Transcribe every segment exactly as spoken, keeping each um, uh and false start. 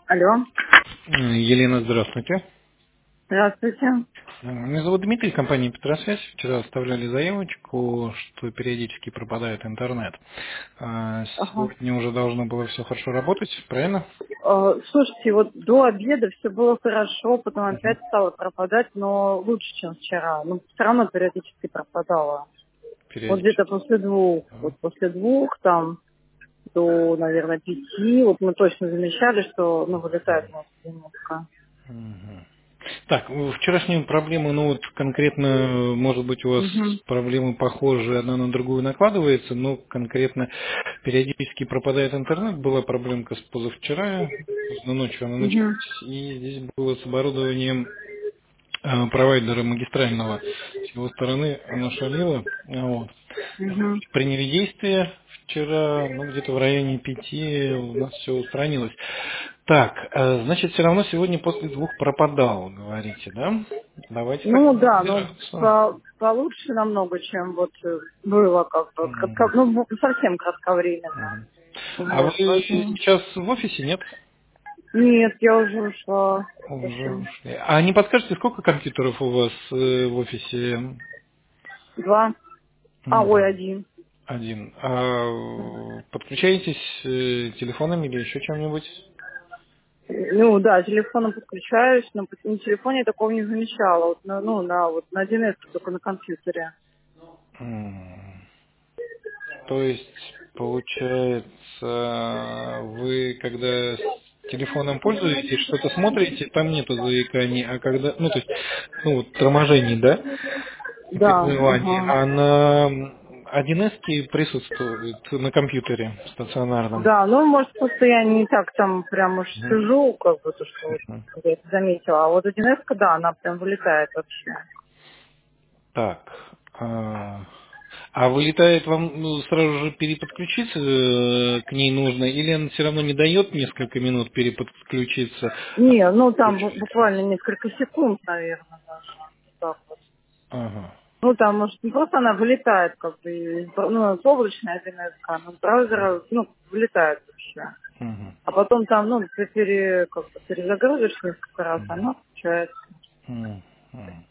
Алло. Елена, здравствуйте. Здравствуйте. Меня зовут Дмитрий, компания Петросвязь. Вчера оставляли заявочку, что периодически пропадает интернет. А Ага. Сегодня уже должно было все хорошо работать, правильно? Э, Слушайте, вот до обеда все было хорошо, потом Мгм. опять стало пропадать, но лучше, чем вчера. Но все равно периодически пропадало. Вот где-то Периодически. после двух, Да. вот после двух там до, наверное, пяти, вот мы точно замечали, что, ну, вылетает у нас немножко. Мгм. Так, ну, вчерашние проблемы, ну вот конкретно, может быть, у вас Угу. проблемы похожие, одна на другую накладывается, но конкретно периодически пропадает интернет. Была проблемка с позавчера, поздно ночью она Угу. началась, и здесь было с оборудованием э, провайдера магистрального. С его стороны оно шалило. Вот. Угу. Приняли действия вчера, ну где-то в районе пяти у нас все устранилось. Так, э, значит, все равно сегодня после двух пропадал, говорите, да? Давайте Ну как-то да, но разбираться. по- получше намного, чем вот э, было как бы, кратко- Мгм, ну, совсем кратковременно. мгм. А вы Вот, поэтому... сейчас в офисе, нет? Нет, я уже ушла. Уже Совсем. ушли. А не подскажете, сколько компьютеров у вас э, в офисе? Два. А, ой, Мгм. один. Один. А подключаетесь э, телефонами или еще чем-нибудь? Ну да, телефоном подключаюсь, но на телефоне я такого не замечала. Вот на, ну, на вот на один эс только на компьютере. М. То есть, получается, вы когда с телефоном пользуетесь, что-то смотрите, там нету заиканий, а когда, ну, то есть, ну, вот, торможений, да, при Да, вызывании, ага. а на один эс присутствует на компьютере стационарном. Да, ну, может, просто я не так там прям уж Мгм. сижу, как бы, то, что вот Мгм. я это заметила. А вот один эс, да, она прям вылетает вообще. Так. А, а вылетает вам ну, сразу же переподключиться э, к ней нужно, или она все равно не дает несколько минут переподключиться? Не, ну там бу- Включается. буквально несколько секунд, наверное, даже. Вот так вот. Ага. Ну, там, может, не просто она вылетает, как бы, из бра- ну, это облачная один эс, но с браузера, ну, вылетает вообще. Мгм. А потом там, ну, ты пере, как бы, перезагрузишь несколько раз, она включается. Мгм. Мгм.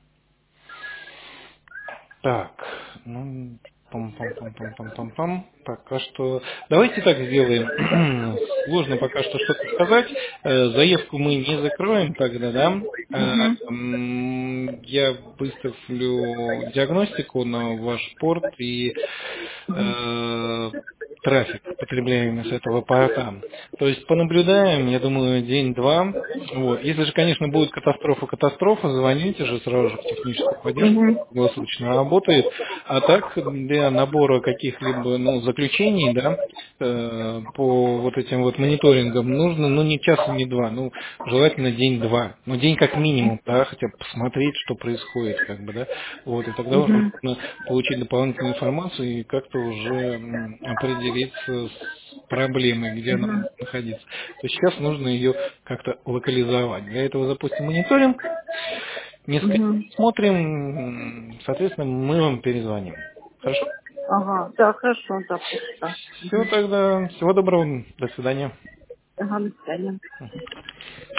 Так, ну, пам-пам-пам-пам-пам-пам-пам. Пока что... Давайте так сделаем. Сложно пока что что-то сказать. Э, Заявку мы не закроем тогда, да? Э, Угу. м, Я выставлю диагностику на ваш порт и э, трафик, потребляемый с этого порта. То есть понаблюдаем, я думаю, день-два. Вот. Если же, конечно, будет катастрофа-катастрофа, звоните же сразу же в техническую поддержку, Угу. круглосуточно работает. А так, для набора каких-либо ну, заключений, да, э, по вот этим вот мониторингам нужно, ну, не час и не два, ну, желательно день-два. Ну, день как минимум, да, хотя бы посмотреть, что происходит, как бы, да. Вот, и тогда уже Угу. можно получить дополнительную информацию и как-то уже м, определиться с проблемой, где она Угу. может находиться. То есть сейчас нужно ее как-то локализовать. Для этого запустим мониторинг, несколько Угу. дней смотрим, м, соответственно, мы вам перезвоним. Хорошо? Ага, да, хорошо, да, просто. Все Угу. тогда. Всего доброго. До свидания. Ага, до свидания.